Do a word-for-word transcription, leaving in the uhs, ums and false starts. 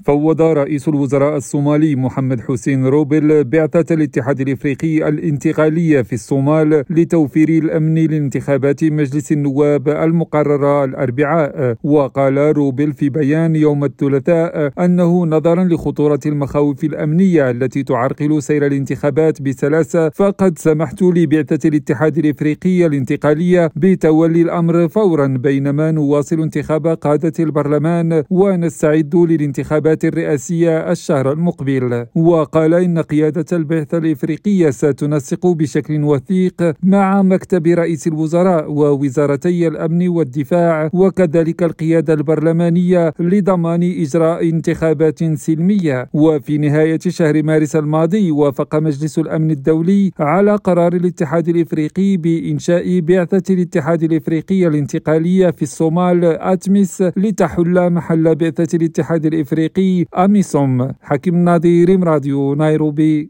فوض رئيس الوزراء الصومالي محمد حسين روبل بعثة الاتحاد الإفريقي الانتقالية في الصومال لتوفير الأمن لانتخابات مجلس النواب المقررة الأربعاء. وقال روبل في بيان يوم الثلاثاء أنه نظرا لخطورة المخاوف الأمنية التي تعرقل سير الانتخابات بسلاسة فقد سمحت لبعثة الاتحاد الإفريقي الانتقالية بتولي الأمر فورا بينما نواصل انتخاب قادة البرلمان ونستعد للانتخابات الرئاسية الشهر المقبل. وقال إن قيادة البعثة الإفريقية ستنسق بشكل وثيق مع مكتب رئيس الوزراء ووزارتي الأمن والدفاع وكذلك القيادة البرلمانية لضمان إجراء انتخابات سلمية. وفي نهاية شهر مارس الماضي وافق مجلس الأمن الدولي على قرار الاتحاد الإفريقي بإنشاء بعثة الاتحاد الإفريقي الانتقالية في الصومال أتمس لتحل محل بعثة الاتحاد الإفريقي أميسوم. حكيم ناظر، راديو نيروبي.